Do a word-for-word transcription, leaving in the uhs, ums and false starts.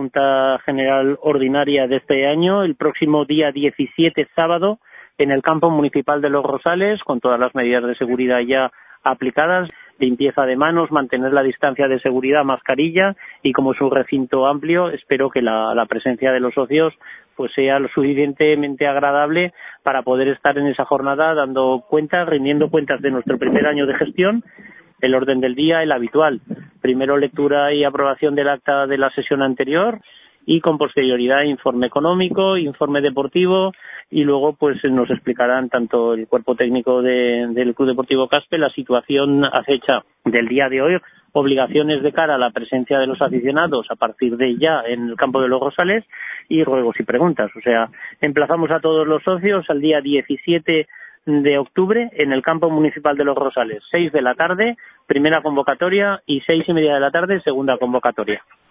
Junta General Ordinaria de este año, el próximo día diecisiete, sábado, en el campo municipal de Los Rosales, con todas las medidas de seguridad ya aplicadas, limpieza de manos, mantener la distancia de seguridad, mascarilla, y como es un recinto amplio, espero que la, la presencia de los socios pues sea lo suficientemente agradable para poder estar en esa jornada dando cuentas, rindiendo cuentas de nuestro primer año de gestión. El orden del día, el habitual. Primero lectura y aprobación del acta de la sesión anterior y con posterioridad informe económico, informe deportivo, y luego pues nos explicarán tanto el cuerpo técnico de, del Club Deportivo Caspe la situación a fecha del día de hoy, obligaciones de cara a la presencia de los aficionados a partir de ya en el campo de Los Rosales y ruegos y preguntas. O sea, emplazamos a todos los socios al día diecisiete de octubre en el campo municipal de Los Rosales, seis de la tarde, primera convocatoria, y seis y media de la tarde, segunda convocatoria.